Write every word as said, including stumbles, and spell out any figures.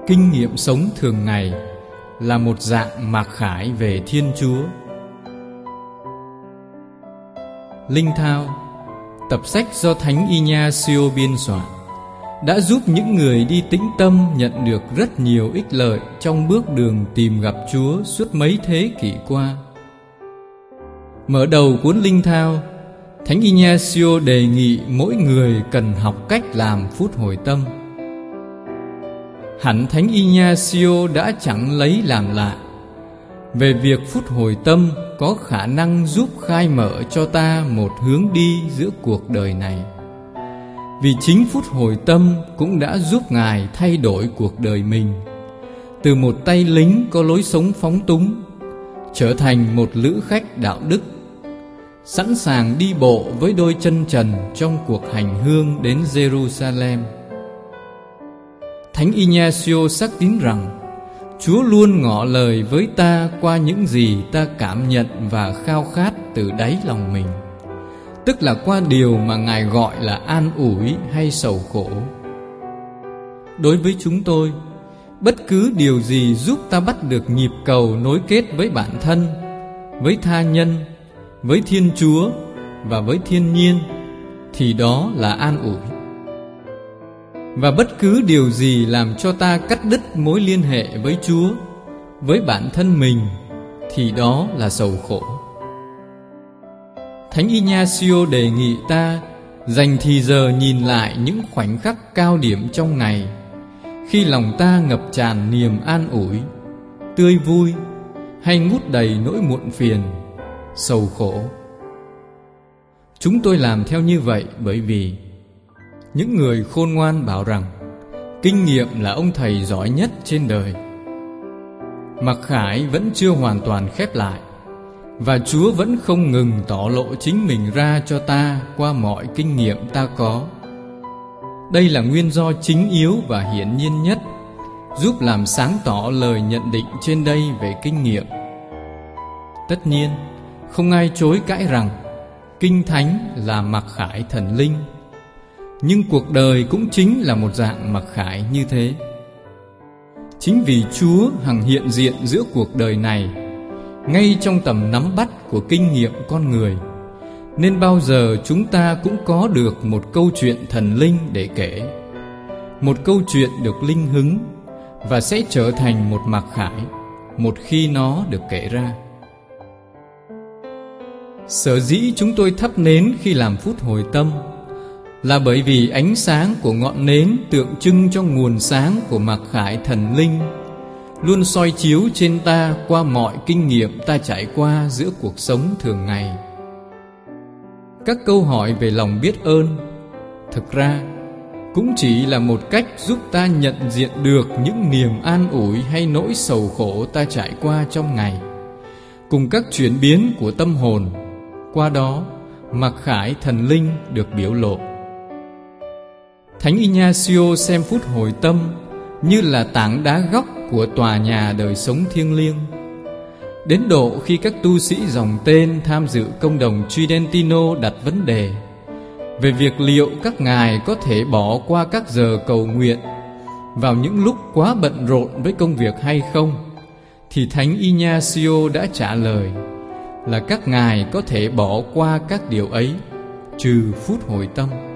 Kinh nghiệm sống thường ngày là một dạng mặc khải về Thiên Chúa. Linh Thao, tập sách do Thánh Ignacio biên soạn, đã giúp những người đi tĩnh tâm nhận được rất nhiều ích lợi trong bước đường tìm gặp Chúa suốt mấy thế kỷ qua. Mở đầu cuốn Linh Thao, Thánh Ignacio đề nghị mỗi người cần học cách làm phút hồi tâm. Hẳn Thánh Ignacio đã chẳng lấy làm lạ về việc phút hồi tâm có khả năng giúp khai mở cho ta một hướng đi giữa cuộc đời này. Vì chính phút hồi tâm cũng đã giúp Ngài thay đổi cuộc đời mình, từ một tay lính có lối sống phóng túng trở thành một lữ khách đạo đức, sẵn sàng đi bộ với đôi chân trần trong cuộc hành hương đến Jerusalem. Thánh Ignacio xác tín rằng Chúa luôn ngỏ lời với ta qua những gì ta cảm nhận và khao khát từ đáy lòng mình, tức là qua điều mà Ngài gọi là an ủi hay sầu khổ. Đối với chúng tôi, bất cứ điều gì giúp ta bắt được nhịp cầu nối kết với bản thân, với tha nhân, với Thiên Chúa và với thiên nhiên thì đó là an ủi. Và bất cứ điều gì làm cho ta cắt đứt mối liên hệ với Chúa, với bản thân mình thì đó là sầu khổ. Thánh Ignacio đề nghị ta dành thì giờ nhìn lại những khoảnh khắc cao điểm trong ngày, khi lòng ta ngập tràn niềm an ủi, tươi vui hay ngút đầy nỗi muộn phiền, sầu khổ. Chúng tôi làm theo như vậy bởi vì những người khôn ngoan bảo rằng kinh nghiệm là ông thầy giỏi nhất trên đời. Mặc khải vẫn chưa hoàn toàn khép lại, và Chúa vẫn không ngừng tỏ lộ chính mình ra cho ta qua mọi kinh nghiệm ta có. Đây là nguyên do chính yếu và hiển nhiên nhất giúp làm sáng tỏ lời nhận định trên đây về kinh nghiệm. Tất nhiên, không ai chối cãi rằng Kinh Thánh là mặc khải thần linh, nhưng cuộc đời cũng chính là một dạng mặc khải như thế. Chính vì Chúa hằng hiện diện giữa cuộc đời này, ngay trong tầm nắm bắt của kinh nghiệm con người, nên bao giờ chúng ta cũng có được một câu chuyện thần linh để kể, một câu chuyện được linh hứng và sẽ trở thành một mặc khải một khi nó được kể ra. Sở dĩ chúng tôi thắp nến khi làm phút hồi tâm là bởi vì ánh sáng của ngọn nến tượng trưng cho nguồn sáng của mặc khải thần linh luôn soi chiếu trên ta qua mọi kinh nghiệm ta trải qua giữa cuộc sống thường ngày. Các câu hỏi về lòng biết ơn thực ra cũng chỉ là một cách giúp ta nhận diện được những niềm an ủi hay nỗi sầu khổ ta trải qua trong ngày, cùng các chuyển biến của tâm hồn. Qua đó, mặc khải thần linh được biểu lộ. Thánh Ignacio xem phút hồi tâm như là tảng đá góc của tòa nhà đời sống thiêng liêng, đến độ khi các tu sĩ dòng tên tham dự công đồng Tridentino đặt vấn đề về việc liệu các ngài có thể bỏ qua các giờ cầu nguyện vào những lúc quá bận rộn với công việc hay không, thì Thánh Ignacio đã trả lời là các ngài có thể bỏ qua các điều ấy, trừ phút hồi tâm.